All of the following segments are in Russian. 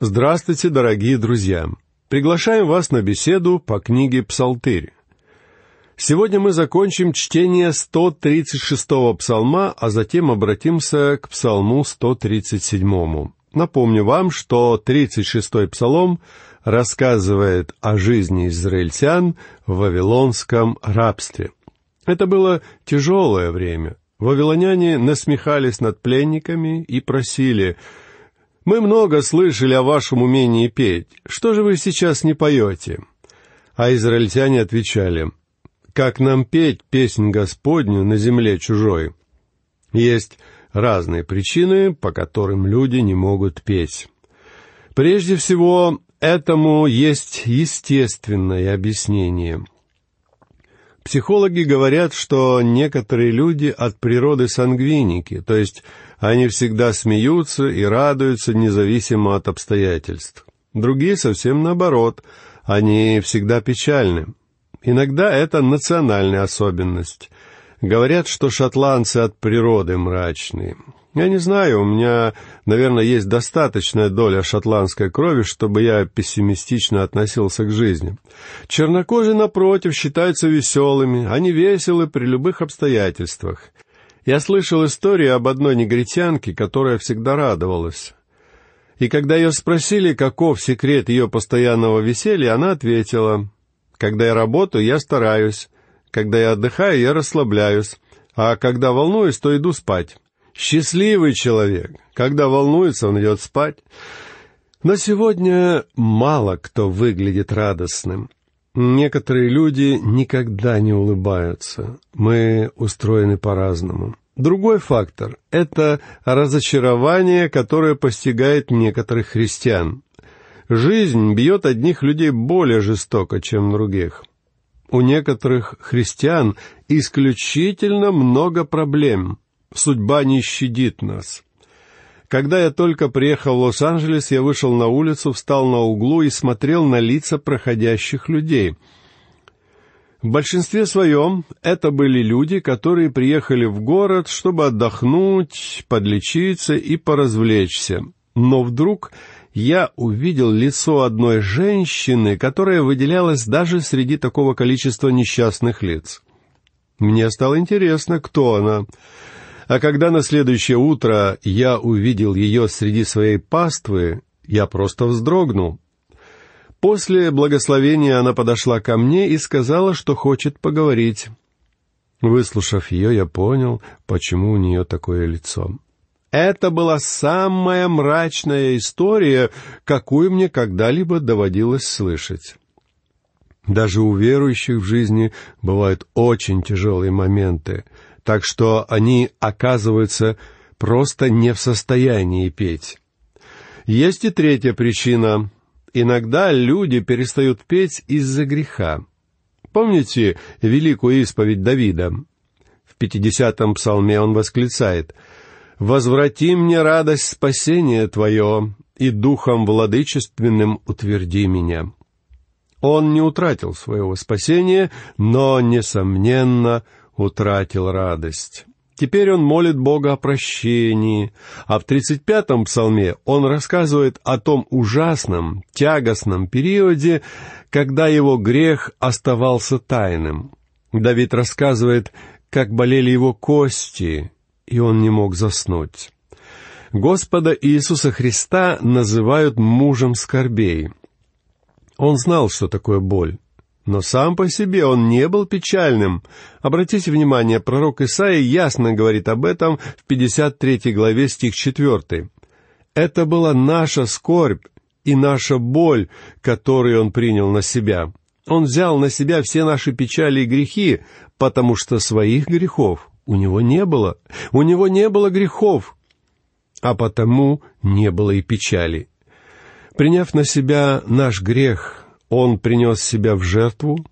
Здравствуйте, дорогие друзья! Приглашаем вас на беседу по книге «Псалтырь». Сегодня мы закончим чтение 136-го псалма, а затем обратимся к псалму 137-му. Напомню вам, что 36-й псалом рассказывает о жизни израильтян в вавилонском рабстве. Это было тяжелое время. Вавилоняне насмехались над пленниками и просили: «Мы много слышали о вашем умении петь. Что же вы сейчас не поете?» А израильтяне отвечали: «Как нам петь песнь Господню на земле чужой?» Есть разные причины, по которым люди не могут петь. Прежде всего, этому есть естественное объяснение. Психологи говорят, что некоторые люди от природы сангвиники, то есть они всегда смеются и радуются независимо от обстоятельств. Другие совсем наоборот, они всегда печальны. Иногда это национальная особенность. Говорят, что шотландцы от природы мрачные. Я не знаю, у меня, наверное, есть достаточная доля шотландской крови, чтобы я пессимистично относился к жизни. Чернокожие, напротив, считаются веселыми, они веселы при любых обстоятельствах. Я слышал историю об одной негритянке, которая всегда радовалась. И когда ее спросили, каков секрет ее постоянного веселья, она ответила: «Когда я работаю, я стараюсь. Когда я отдыхаю, я расслабляюсь. А когда волнуюсь, то иду спать». Счастливый человек. Когда волнуется, он идет спать. Но сегодня мало кто выглядит радостным. Некоторые люди никогда не улыбаются. Мы устроены по-разному. Другой фактор — это разочарование, которое постигает некоторых христиан. Жизнь бьет одних людей более жестоко, чем других. У некоторых христиан исключительно много проблем. Судьба не щадит нас. Когда я только приехал в Лос-Анджелес, я вышел на улицу, встал на углу и смотрел на лица проходящих людей. В большинстве своем это были люди, которые приехали в город, чтобы отдохнуть, подлечиться и поразвлечься. Но вдруг я увидел лицо одной женщины, которая выделялась даже среди такого количества несчастных лиц. Мне стало интересно, кто она. А когда на следующее утро я увидел ее среди своей паствы, я просто вздрогнул. После благословения она подошла ко мне и сказала, что хочет поговорить. Выслушав ее, я понял, почему у нее такое лицо. Это была самая мрачная история, какую мне когда-либо доводилось слышать. Даже у верующих в жизни бывают очень тяжелые моменты, так что они оказываются просто не в состоянии петь. Есть и третья причина. Иногда люди перестают петь из-за греха. Помните великую исповедь Давида? В 50-м псалме он восклицает: «Возврати мне радость спасения Твое, и духом владычественным утверди меня». Он не утратил своего спасения, но, несомненно, утратил радость. Теперь он молит Бога о прощении, а в 35-м псалме он рассказывает о том ужасном, тягостном периоде, когда его грех оставался тайным. Давид рассказывает, как болели его кости, и он не мог заснуть. Господа Иисуса Христа называют мужем скорбей. Он знал, что такое боль. Но сам по себе он не был печальным. Обратите внимание, пророк Исаия ясно говорит об этом в 53 главе, стих 4. «Это была наша скорбь и наша боль, которую он принял на себя. Он взял на себя все наши печали и грехи, потому что своих грехов у него не было. У него не было грехов, а потому не было и печали. Приняв на себя наш грех, он принес себя в жертву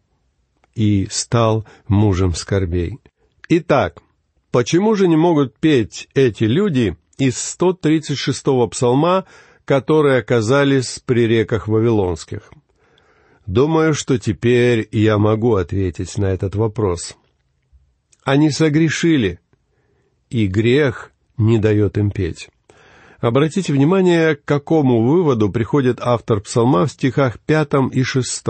и стал мужем скорбей». Итак, почему же не могут петь эти люди из 136-го псалма, которые оказались при реках вавилонских? Думаю, что теперь я могу ответить на этот вопрос. Они согрешили, и грех не дает им петь. Обратите внимание, к какому выводу приходит автор псалма в стихах 5 и 6.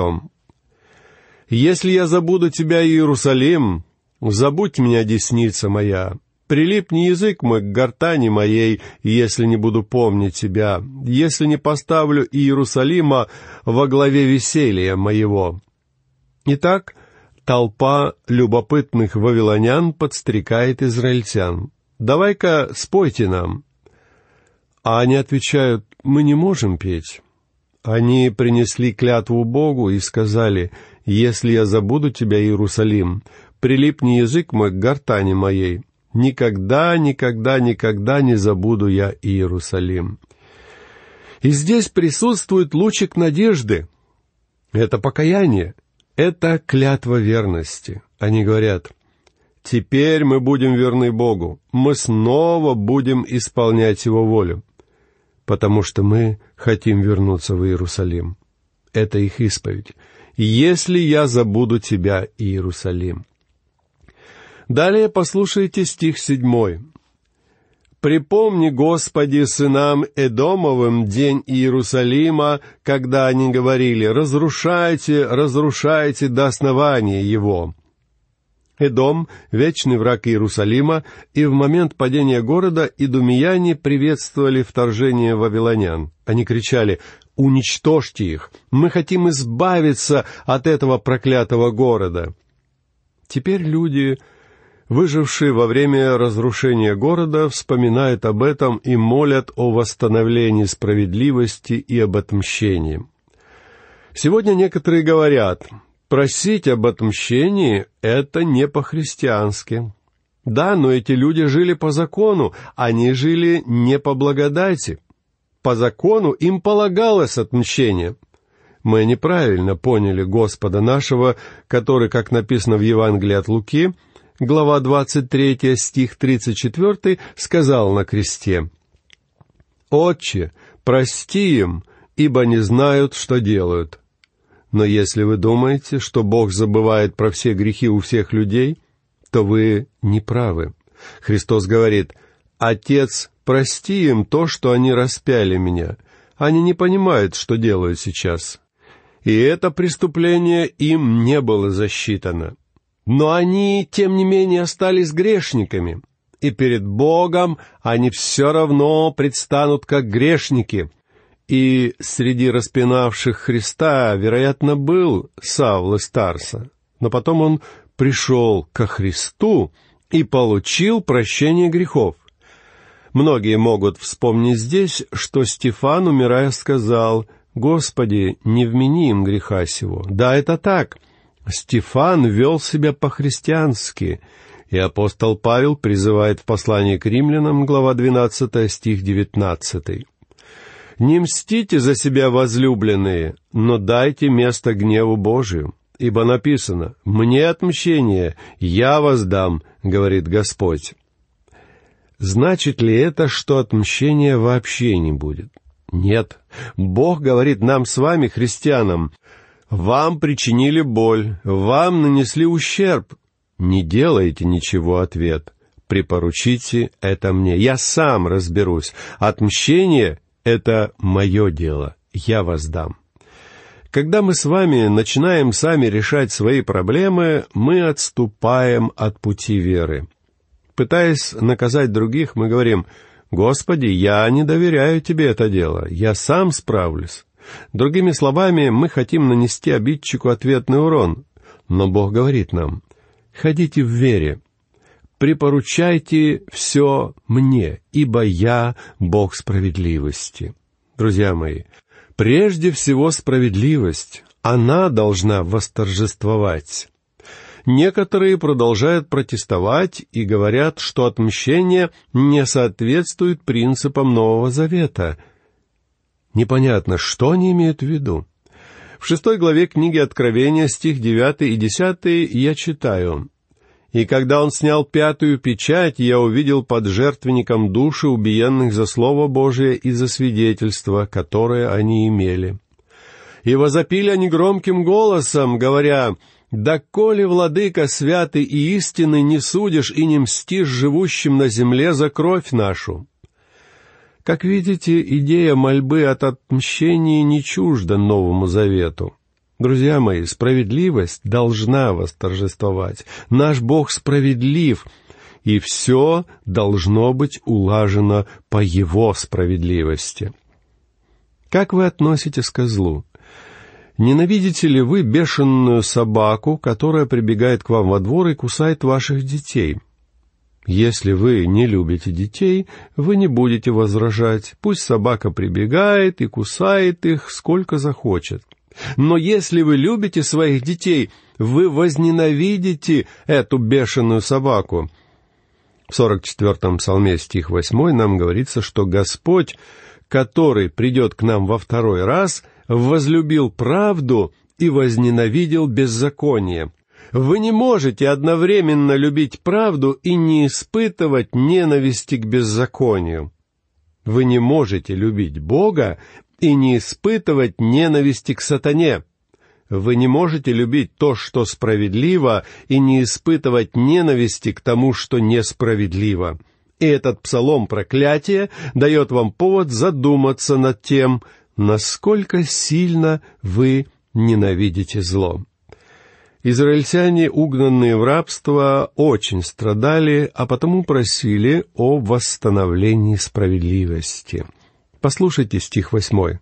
«Если я забуду тебя, Иерусалим, забудь меня, десница моя. Прилипни язык мой к гортани моей, если не буду помнить тебя, если не поставлю Иерусалима во главе веселья моего». Итак, толпа любопытных вавилонян подстрекает израильтян: «Давай-ка спойте нам». А они отвечают: «Мы не можем петь». Они принесли клятву Богу и сказали: «Если я забуду тебя, Иерусалим, прилипни язык мой к гортани моей. Никогда, никогда, никогда не забуду я Иерусалим». И здесь присутствует лучик надежды. Это покаяние, это клятва верности. Они говорят: «Теперь мы будем верны Богу, мы снова будем исполнять Его волю, потому что мы хотим вернуться в Иерусалим». Это их исповедь. «Если я забуду тебя, Иерусалим». Далее послушайте стих 7. «Припомни, Господи, сынам Эдомовым день Иерусалима, когда они говорили: разрушайте, разрушайте до основания его». Эдом — вечный враг Иерусалима, и в момент падения города идумеяне приветствовали вторжение вавилонян. Они кричали: «Уничтожьте их! Мы хотим избавиться от этого проклятого города!» Теперь люди, выжившие во время разрушения города, вспоминают об этом и молят о восстановлении справедливости и об отмщении. Сегодня некоторые говорят: просить об отмщении — это не по-христиански. Да, но эти люди жили по закону, они жили не по благодати. По закону им полагалось отмщение. Мы неправильно поняли Господа нашего, который, как написано в Евангелии от Луки, глава 23, стих 34, сказал на кресте: «Отче, прости им, ибо не знают, что делают». Но если вы думаете, что Бог забывает про все грехи у всех людей, то вы не правы. Христос говорит: «Отец, прости им то, что они распяли меня. Они не понимают, что делают сейчас». И это преступление им не было засчитано. Но они, тем не менее, остались грешниками, и перед Богом они все равно предстанут как грешники. И среди распинавших Христа, вероятно, был Савл из Тарса, но потом он пришел ко Христу и получил прощение грехов. Многие могут вспомнить здесь, что Стефан, умирая, сказал: «Господи, не вмени им греха сего». Да, это так. Стефан вел себя по-христиански, и апостол Павел призывает в послании к римлянам, глава 12, стих 19. «Не мстите за себя, возлюбленные, но дайте место гневу Божию, ибо написано: «Мне отмщение, я воздам, говорит Господь». Значит ли это, что отмщения вообще не будет? Нет. Бог говорит нам с вами, христианам: «Вам причинили боль, вам нанесли ущерб. Не делайте ничего, ответ. Припоручите это мне, я сам разберусь. Отмщение — это мое дело, я воздам». Когда мы с вами начинаем сами решать свои проблемы, мы отступаем от пути веры. Пытаясь наказать других, мы говорим: «Господи, я не доверяю Тебе это дело, я сам справлюсь». Другими словами, мы хотим нанести обидчику ответный урон. Но Бог говорит нам: «Ходите в вере, припоручайте все мне, ибо я Бог справедливости». Друзья мои, прежде всего справедливость, она должна восторжествовать. Некоторые продолжают протестовать и говорят, что отмщение не соответствует принципам Нового Завета. Непонятно, что они имеют в виду. В 6 главе книги Откровения, стих 9 и 10, я читаю: «И когда он снял 5-ю печать, я увидел под жертвенником души убиенных за Слово Божие и за свидетельство, которое они имели. И возопили они громким голосом, говоря: «Доколе, владыка святый и истинный, не судишь и не мстишь живущим на земле за кровь нашу?» Как видите, идея мольбы от отмщения не чужда Новому Завету. Друзья мои, справедливость должна восторжествовать. Наш Бог справедлив, и все должно быть улажено по Его справедливости. Как вы относитесь к злу? Ненавидите ли вы бешеную собаку, которая прибегает к вам во двор и кусает ваших детей? Если вы не любите детей, вы не будете возражать. Пусть собака прибегает и кусает их, сколько захочет. Но если вы любите своих детей, вы возненавидите эту бешеную собаку. В 44-м псалме, стих 8, нам говорится, что Господь, который придет к нам во второй раз, возлюбил правду и возненавидел беззаконие. Вы не можете одновременно любить правду и не испытывать ненависти к беззаконию. Вы не можете любить Бога и не испытывать ненависти к сатане. Вы не можете любить то, что справедливо, и не испытывать ненависти к тому, что несправедливо. И этот псалом проклятия дает вам повод задуматься над тем, насколько сильно вы ненавидите зло. Израильтяне, угнанные в рабство, очень страдали, а потому просили о восстановлении справедливости. Послушайте стих 8.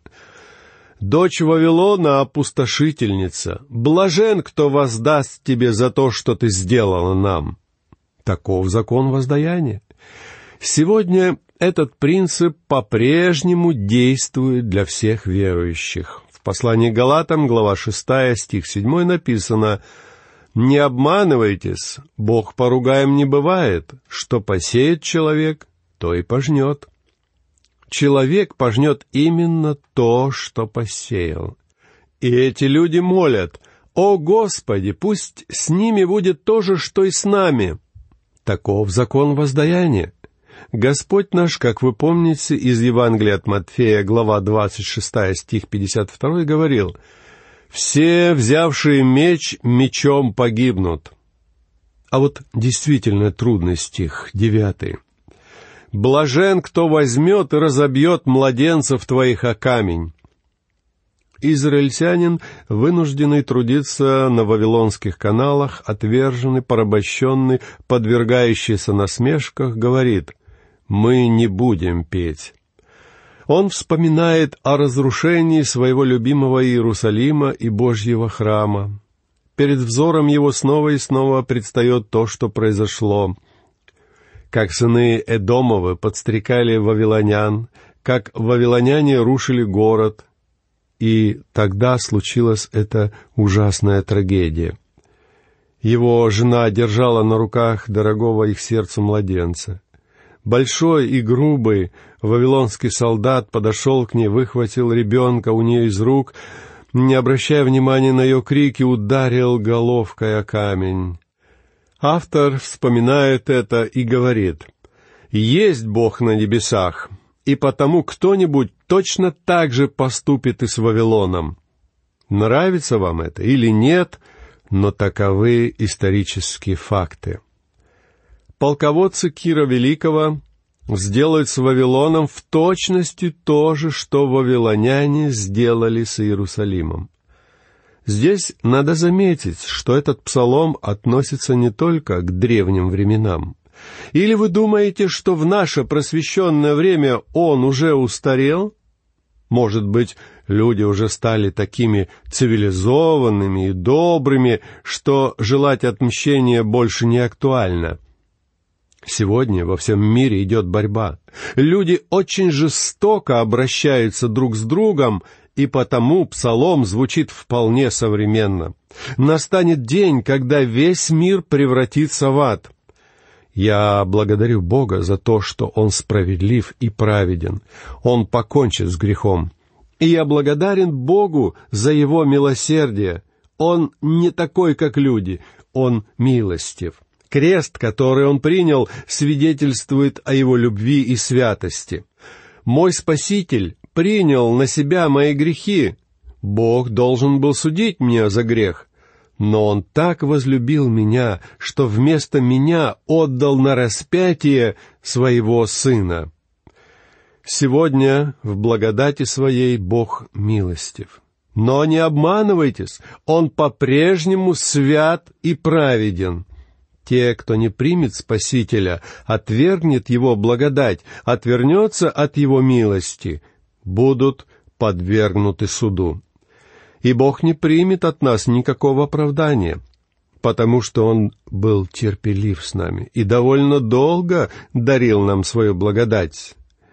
«Дочь Вавилона — опустошительница. Блажен, кто воздаст тебе за то, что ты сделала нам». Таков закон воздаяния. Сегодня этот принцип по-прежнему действует для всех верующих. В послании к Галатам, глава 6, стих 7 написано: «Не обманывайтесь, Бог поругаем не бывает, что посеет человек, то и пожнет». Человек пожнет именно то, что посеял. И эти люди молят: «О Господи, пусть с ними будет то же, что и с нами». Таков закон воздаяния. Господь наш, как вы помните, из Евангелия от Матфея, глава 26, стих 52, говорил: «Все, взявшие меч, мечом погибнут». А вот действительно трудный стих, 9. «Блажен, кто возьмет и разобьет младенцев твоих о камень». Израильтянин, вынужденный трудиться на вавилонских каналах, отверженный, порабощенный, подвергающийся насмешках, говорит: «Мы не будем петь». Он вспоминает о разрушении своего любимого Иерусалима и Божьего храма. Перед взором его снова и снова предстает то, что произошло. Как сыны Эдомовы подстрекали вавилонян, как вавилоняне рушили город, и тогда случилась эта ужасная трагедия. Его жена держала на руках дорогого их сердцу младенца. Большой и грубый вавилонский солдат подошел к ней, выхватил ребенка у нее из рук, не обращая внимания на ее крики, ударил головкой о камень. Автор вспоминает это и говорит: «Есть Бог на небесах, и потому кто-нибудь точно так же поступит и с Вавилоном». Нравится вам это или нет, но таковы исторические факты. Полководцы Кира Великого сделают с Вавилоном в точности то же, что вавилоняне сделали с Иерусалимом. Здесь надо заметить, что этот псалом относится не только к древним временам. Или вы думаете, что в наше просвещенное время он уже устарел? Может быть, люди уже стали такими цивилизованными и добрыми, что желать отмщения больше не актуально. Сегодня во всем мире идет борьба. Люди очень жестоко обращаются друг с другом, и потому псалом звучит вполне современно. Настанет день, когда весь мир превратится в ад. Я благодарю Бога за то, что Он справедлив и праведен. Он покончит с грехом. И я благодарен Богу за Его милосердие. Он не такой, как люди. Он милостив. Крест, который Он принял, свидетельствует о Его любви и святости. Мой Спаситель принял на себя мои грехи. Бог должен был судить меня за грех. Но Он так возлюбил меня, что вместо меня отдал на распятие Своего Сына. Сегодня в благодати Своей Бог милостив. Но не обманывайтесь, Он по-прежнему свят и праведен. Те, кто не примет Спасителя, отвергнет Его благодать, отвернется от Его милости, будут подвергнуты суду. И Бог не примет от нас никакого оправдания, потому что Он был терпелив с нами и довольно долго дарил нам свою благодать.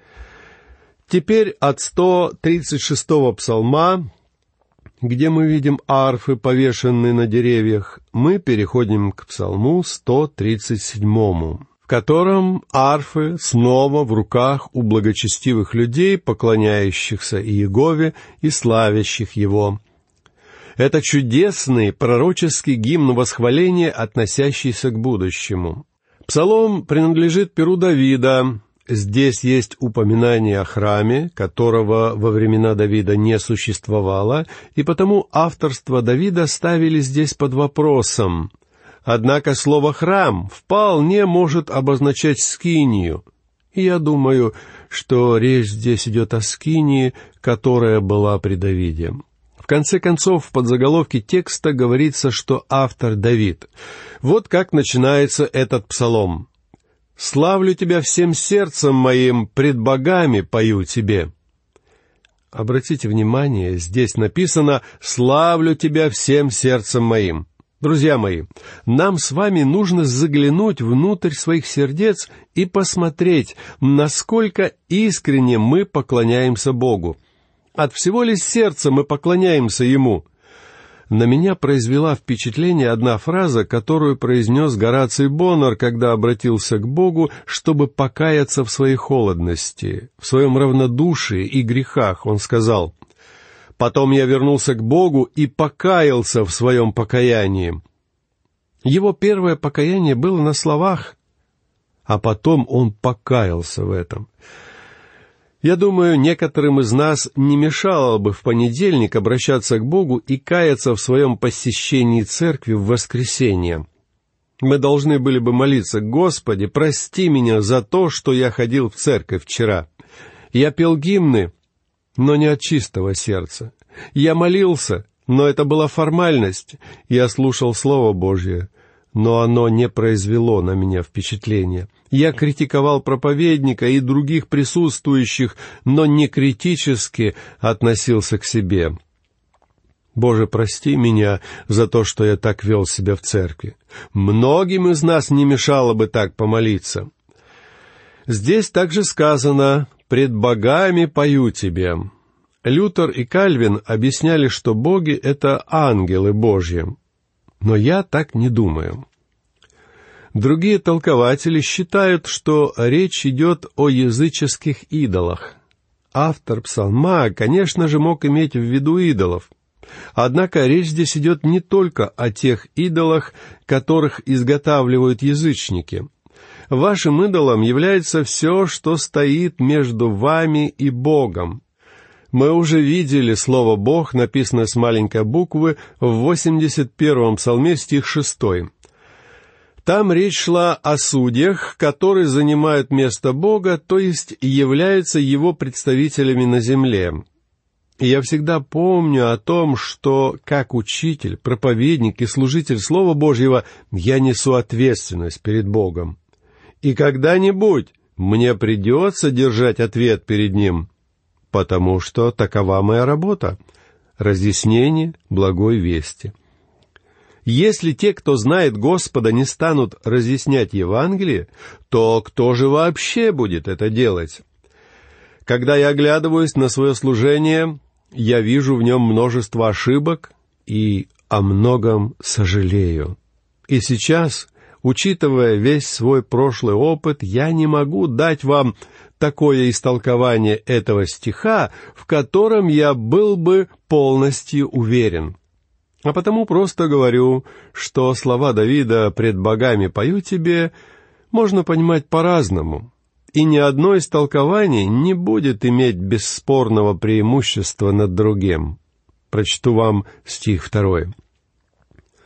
Теперь от 136-го псалма, где мы видим арфы, повешенные на деревьях, мы переходим к псалму 137-му, в котором арфы снова в руках у благочестивых людей, поклоняющихся Иегове и славящих Его. Это чудесный пророческий гимн восхваления, относящийся к будущему. Псалом принадлежит перу Давида. Здесь есть упоминание о храме, которого во времена Давида не существовало, и потому авторство Давида ставили здесь под вопросом. Однако слово «храм» вполне может обозначать скинию. И я думаю, что речь здесь идет о скинии, которая была при Давиде. В конце концов, в подзаголовке текста говорится, что автор Давид. Вот как начинается этот псалом. «Славлю Тебя всем сердцем моим, пред богами пою Тебе». Обратите внимание, здесь написано «Славлю Тебя всем сердцем моим». Друзья мои, нам с вами нужно заглянуть внутрь своих сердец и посмотреть, насколько искренне мы поклоняемся Богу. От всего ли сердца мы поклоняемся Ему? На меня произвела впечатление одна фраза, которую произнес Гораций Боннер, когда обратился к Богу, чтобы покаяться в своей холодности, в своем равнодушии и грехах. Он сказал: «Потом я вернулся к Богу и покаялся в своем покаянии». Его первое покаяние было на словах, а потом он покаялся в этом. Я думаю, некоторым из нас не мешало бы в понедельник обращаться к Богу и каяться в своем посещении церкви в воскресенье. Мы должны были бы молиться: «Господи, прости меня за то, что я ходил в церковь вчера. Я пел гимны, но не от чистого сердца. Я молился, но это была формальность. Я слушал Слово Божье, но оно не произвело на меня впечатления. Я критиковал проповедника и других присутствующих, но не критически относился к себе. Боже, прости меня за то, что я так вел себя в церкви. Многим из нас не мешало бы так помолиться». Здесь также сказано: «Пред богами пою Тебе». Лютер и Кальвин объясняли, что боги — это ангелы Божьи. Но я так не думаю. Другие толкователи считают, что речь идет о языческих идолах. Автор псалма, конечно же, мог иметь в виду идолов. Однако речь здесь идет не только о тех идолах, которых изготавливают язычники. Вашим идолом является все, что стоит между вами и Богом. Мы уже видели слово «Бог», написанное с маленькой буквы, в 81-м псалме, стих 6. Там речь шла о судьях, которые занимают место Бога, то есть являются Его представителями на земле. И я всегда помню о том, что как учитель, проповедник и служитель Слова Божьего я несу ответственность перед Богом. И когда-нибудь мне придется держать ответ перед Ним, потому что такова моя работа — разъяснение благой вести. Если те, кто знает Господа, не станут разъяснять Евангелие, то кто же вообще будет это делать? Когда я оглядываюсь на свое служение, я вижу в нем множество ошибок и о многом сожалею. И сейчас, учитывая весь свой прошлый опыт, я не могу дать вам такое истолкование этого стиха, в котором я был бы полностью уверен. А потому просто говорю, что слова Давида «пред богами пою Тебе» можно понимать по-разному, и ни одно из толкований не будет иметь бесспорного преимущества над другим. Прочту вам стих 2.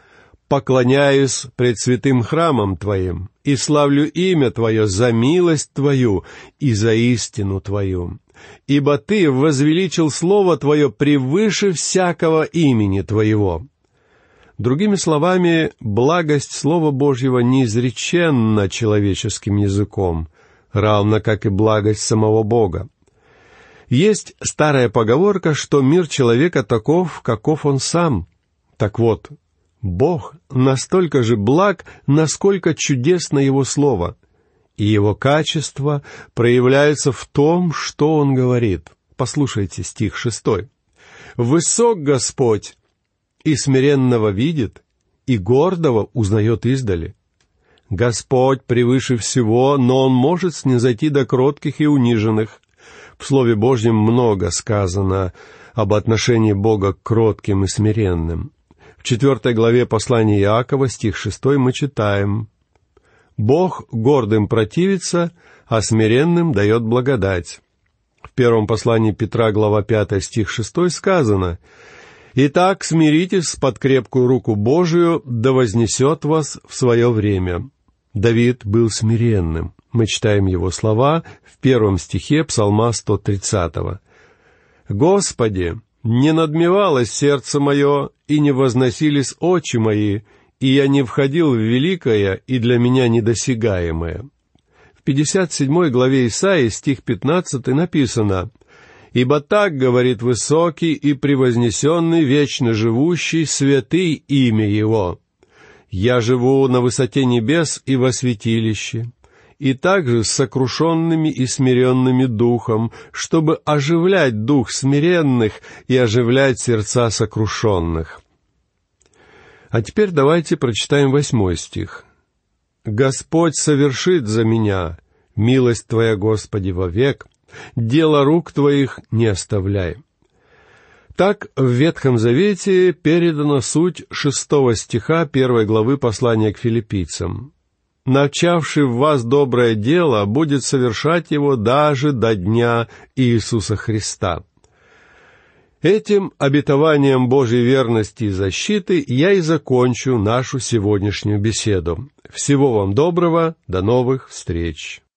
поклоняюсь пред святым храмом Твоим и славлю имя Твое за милость Твою и за истину Твою. Ибо Ты возвеличил Слово Твое превыше всякого имени Твоего». Другими словами, благость Слова Божьего неизреченна человеческим языком, равно как и благость самого Бога. Есть старая поговорка, что мир человека таков, каков он сам. Так вот, Бог настолько же благ, насколько чудесно Его Слово, и Его качество проявляется в том, что Он говорит. Послушайте стих 6. «Высок Господь, и смиренного видит, и гордого узнает издали. Господь превыше всего, но Он может снизойти до кротких и униженных». В Слове Божьем много сказано об отношении Бога к кротким и смиренным. В 4 главе послания Иакова, стих 6, мы читаем: «Бог гордым противится, а смиренным дает благодать». В 1 послании Петра, глава 5, стих 6 сказано: «Итак, смиритесь под крепкую руку Божию, да вознесет вас в свое время». Давид был смиренным. Мы читаем его слова в 1 стихе Псалма 130. «Господи, не надмевалось сердце мое, и не возносились очи мои, и я не входил в великое и для меня недосягаемое». В 57 главе Исаии, стих 15, написано: «Ибо так говорит высокий и превознесенный, вечно живущий, святый имя Его. Я живу на высоте небес и во святилище, и также с сокрушенными и смиренными духом, чтобы оживлять дух смиренных и оживлять сердца сокрушенных». А теперь давайте прочитаем 8 стих. «Господь совершит за меня, милость Твоя, Господи, вовек, дело рук Твоих не оставляй». Так в Ветхом Завете передана суть 6 стиха 1 главы послания к филиппийцам. «Начавший в вас доброе дело будет совершать его даже до дня Иисуса Христа». Этим обетованием Божьей верности и защиты я и закончу нашу сегодняшнюю беседу. Всего вам доброго, до новых встреч!